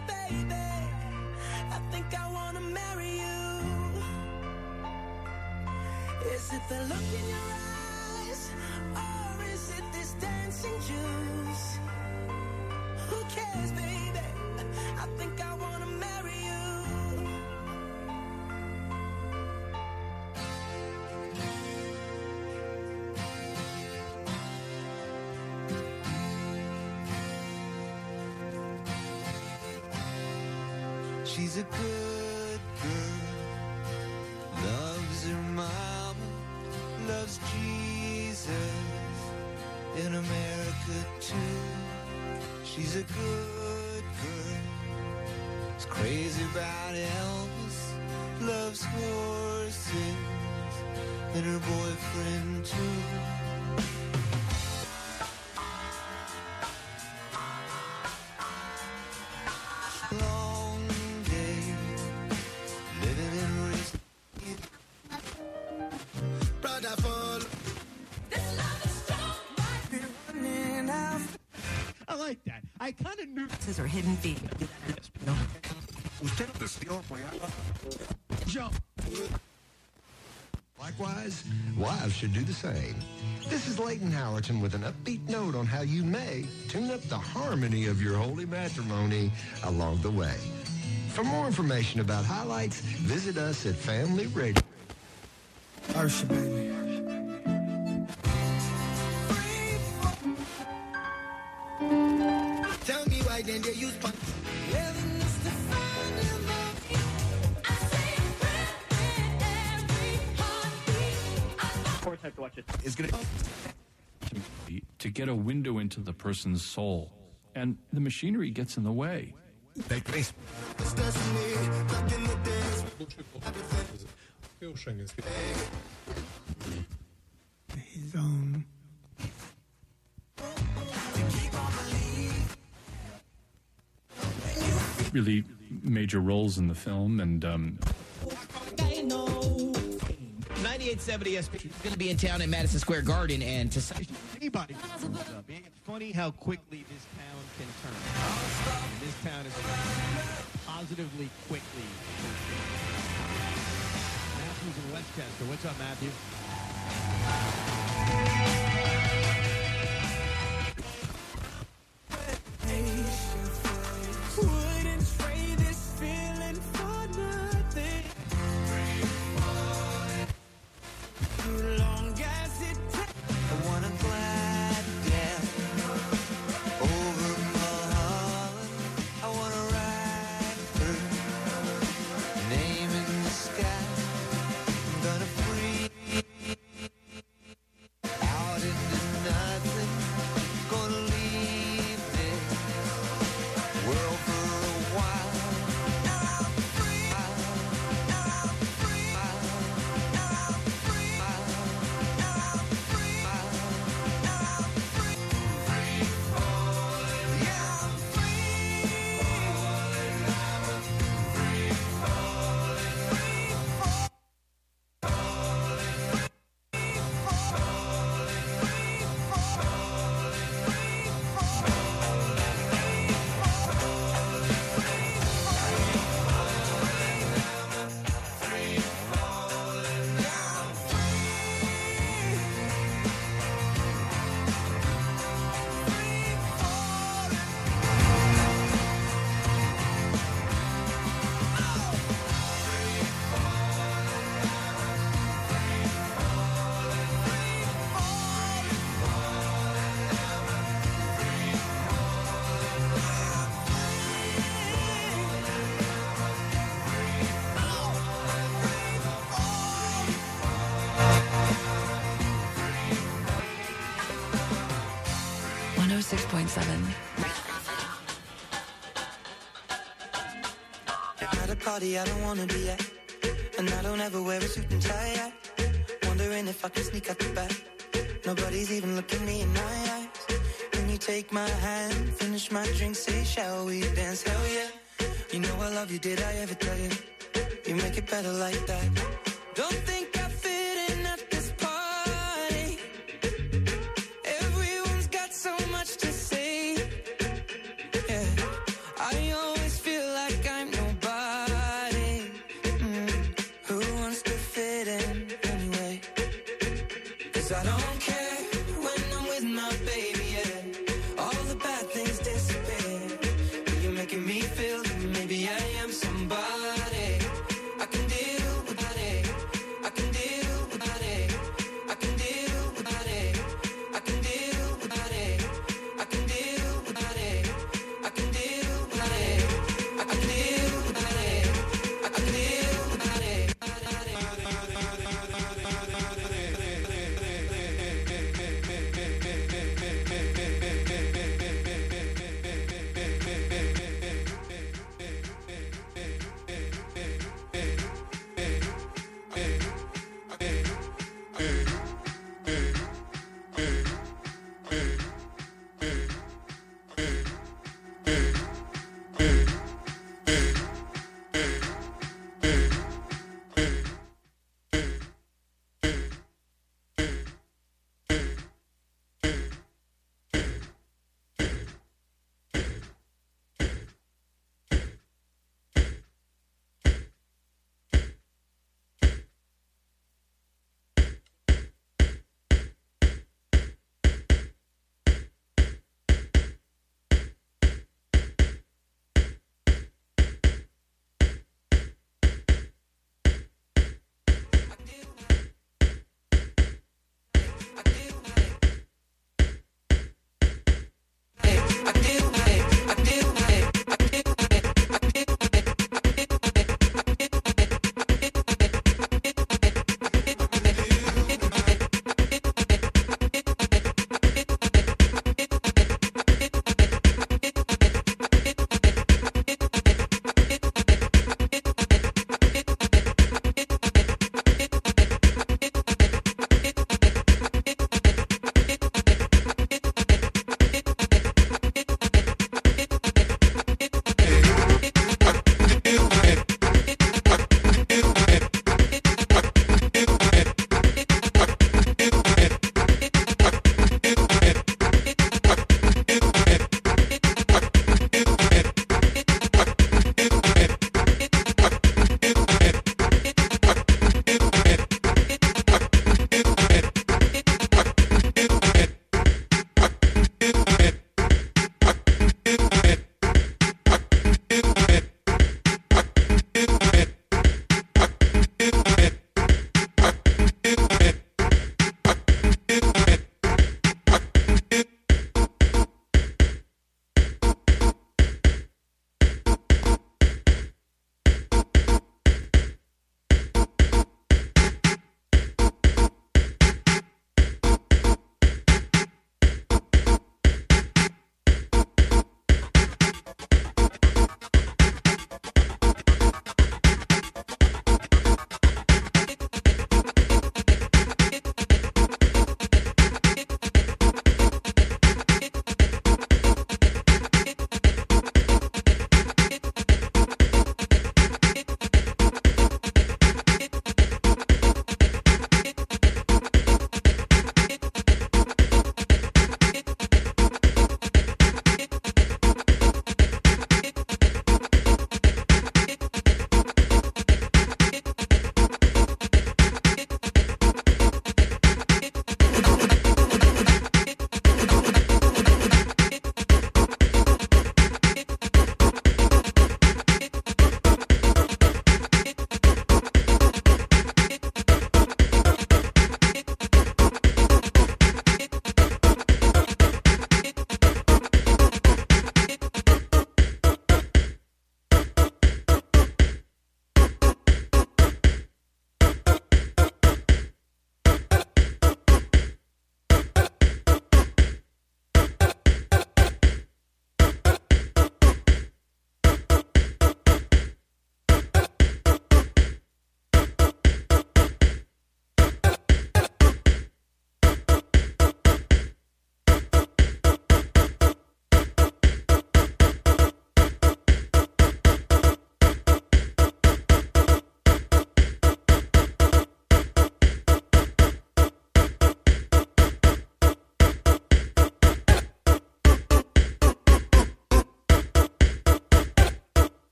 baby. I think I want to marry you. Is it the look in your eyes, or is it this dancing juice? Who cares, baby? I think I want to marry you. She's a good girl, loves her mama, loves Jesus, in America too. She's a good girl, is crazy about Elvis, loves horses, and her boyfriend too. I kind of knew. Or hidden feet. Likewise, wives should do the same. This is Leighton Howerton with an upbeat note on how you may tune up the harmony of your holy matrimony along the way. For more information about highlights, visit us at Family Radio. Ursha, baby. Tell me why then they use pun. Of course, I have to watch it. Is going to get a window into the person's soul, and the machinery gets in the way. His own. Really major roles in the film, and 9870 SP is going to be in town at Madison Square Garden, and to anybody. It's funny how quickly this town can turn. This town is positively quickly. Matthew's in Westchester. What's up, Matthew? Wouldn't trade this feeling for nothing. Too long as it takes. I want to glide down over Mulholland. I want to ride through, name in the sky. I'm gonna breathe out into nothing. Gonna leave this world for a while. I'm free. I'm free. I'm free. I'm free. At a party I don't wanna be at, and I don't ever wear a suit and tie at. Wondering if I can sneak out the back. Nobody's even looking me in my eyes. When you take my hand, finish my drink, say shall we dance? Hell yeah. You know I love you, did I ever tell you? You make it better like that. Don't think I fit in at this party. Everyone's got so much to say. Yeah, I always feel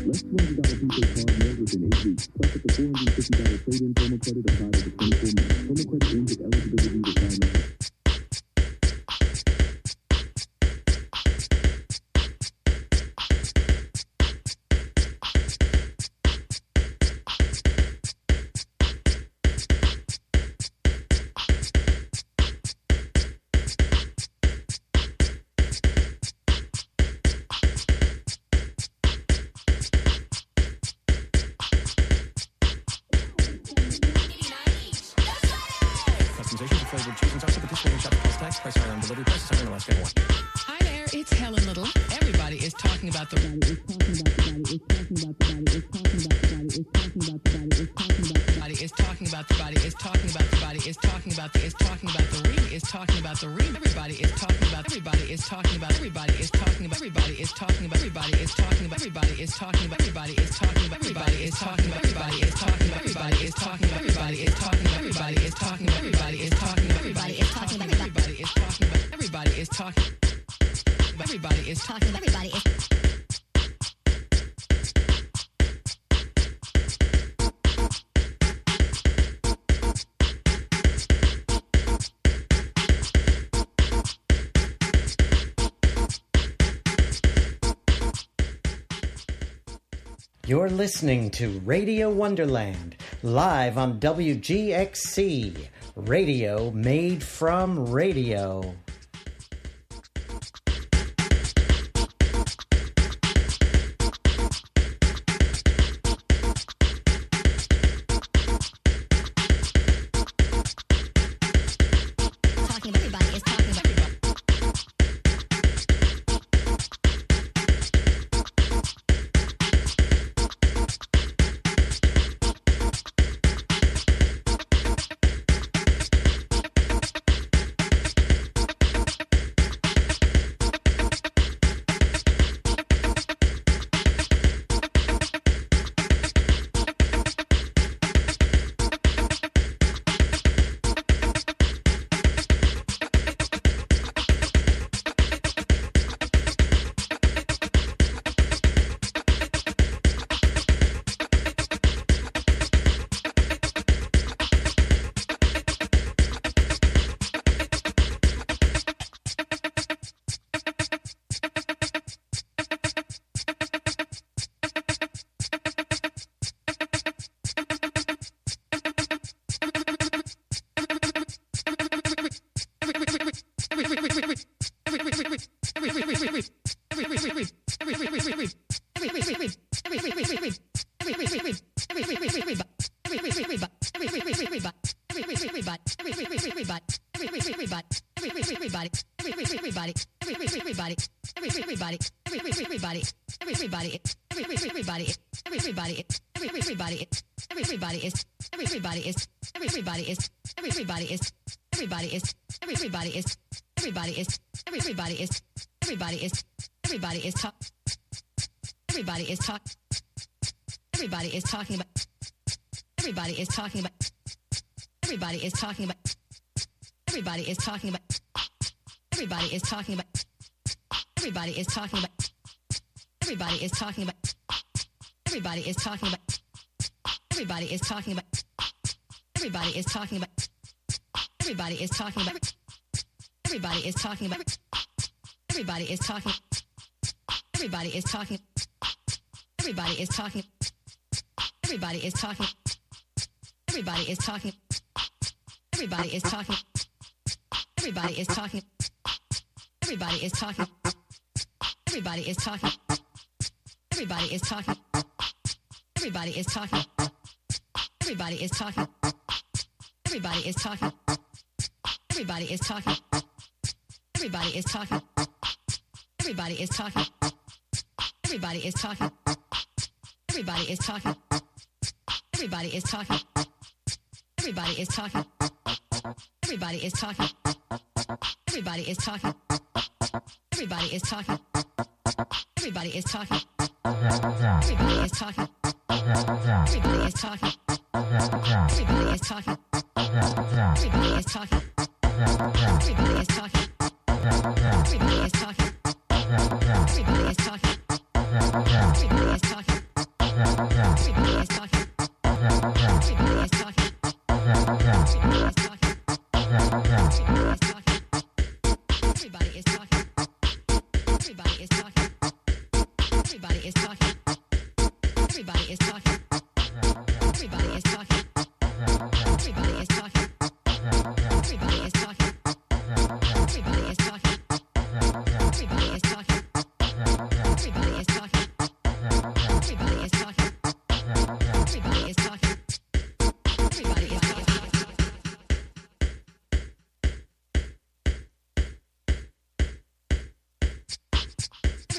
Less $200 prepaid card mailed within 8 weeks. Plus up to $450 trade-in promo credit applied over 24 months. Promo credit ends with eligibility requirements. Customization for flavored cheese and sauce. Participating shop plus tax. Price higher on delivery. Prices higher in Alaska, Hawaii. Hi there, it's Helen Little. Everybody is talking about the body. Is talking about the body. Is talking about the body. Is talking about the body. Is talking about the body. Is talking about the body. Is talking about the body. Is talking about the body. Is talking about the. Is talking about the ream. Is talking about the ream. Everybody is talking about. Everybody is talking about. Everybody is talking about. Everybody is talking about. Everybody is talking about. Everybody is talking about. Everybody is talking about. Everybody is talking about. Everybody is talking about. Everybody is talking about. Everybody is talking about. Everybody is talking about. Everybody is talking about. Everybody is talking about. Everybody is talking about. Everybody is talking. Everybody is talking. Everybody is. You're listening to Radio Wonderland, live on WGXC, radio made from radio.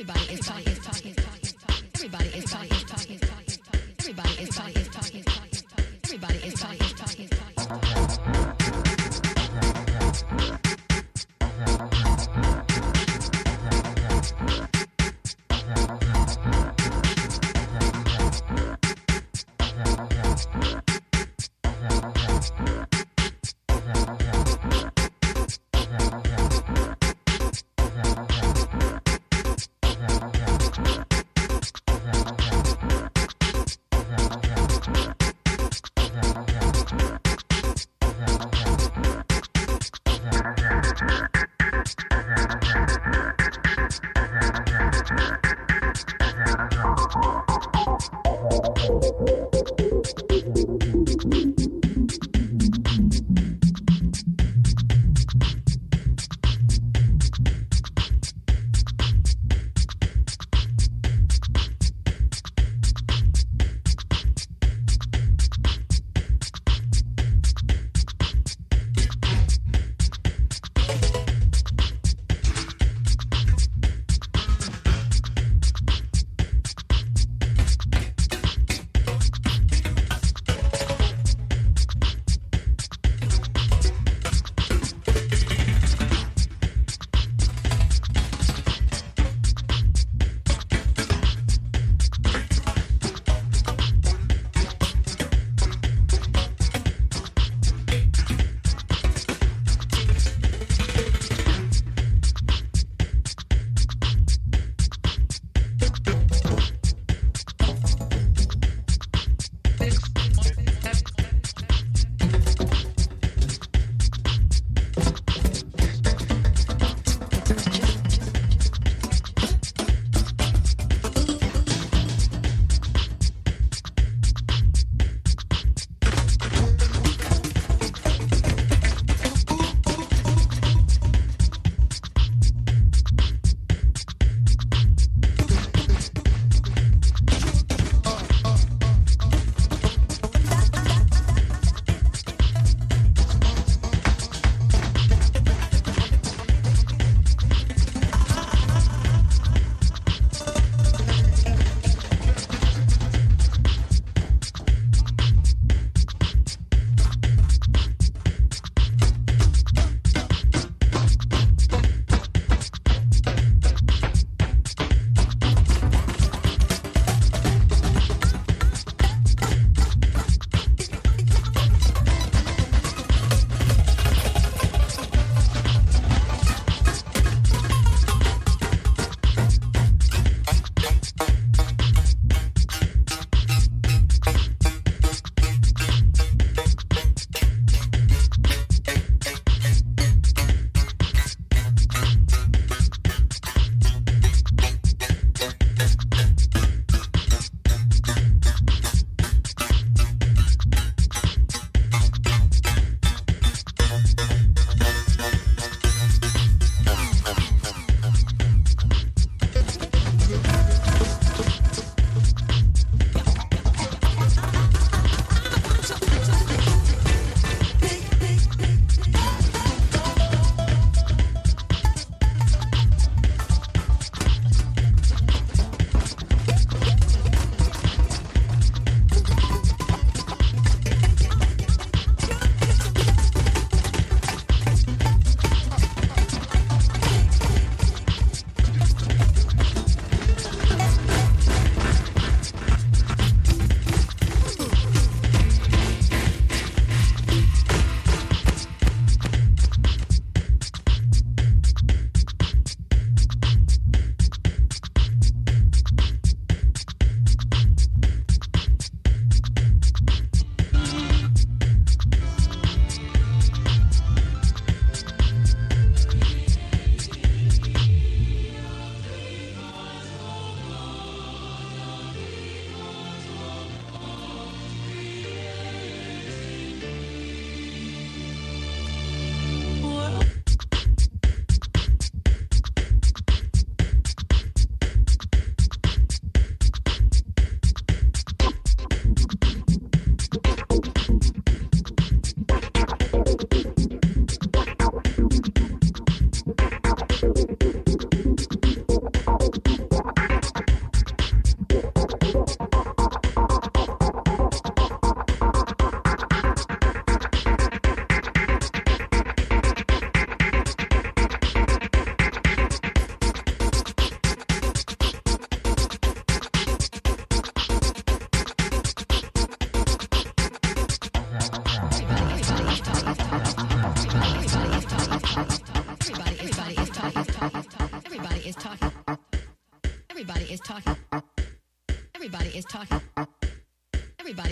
Everybody is talking. Everybody is talking. Everybody is talking. Everybody is talking.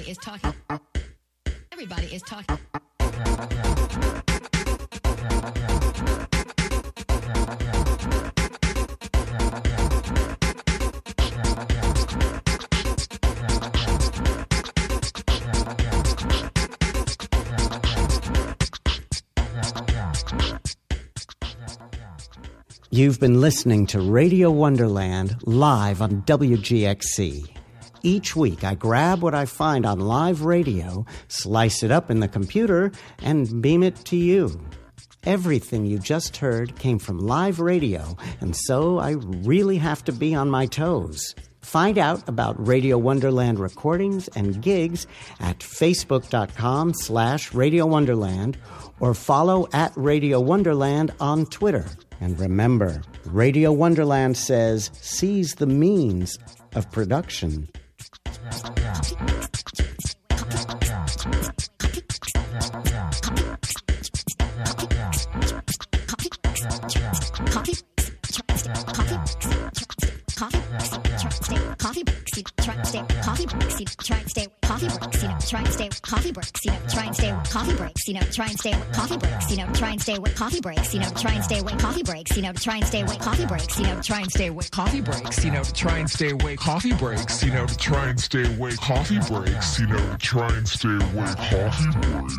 is talking. Everybody is talking. You've been listening to Radio Wonderland live on WGXC. Each week, I grab what I find on live radio, slice it up in the computer, and beam it to you. Everything you just heard came from live radio, and so I really have to be on my toes. Find out about Radio Wonderland recordings and gigs at facebook.com/Radio Wonderland or follow at Radio Wonderland on Twitter. And remember, Radio Wonderland says, seize the means of production. Coffee breaks, you try and stay with coffee breaks, you try and stay with coffee breaks, you know, try and stay with coffee breaks, you know, try and stay with coffee breaks, you know, try and stay with coffee breaks, you know, try and stay with coffee breaks, you know, try and stay with coffee breaks, you know, try and stay with coffee breaks, you know, try and stay with coffee breaks, you know, to try and stay away coffee breaks, you know, to try and stay away coffee breaks, you know, to try and stay away coffee breaks,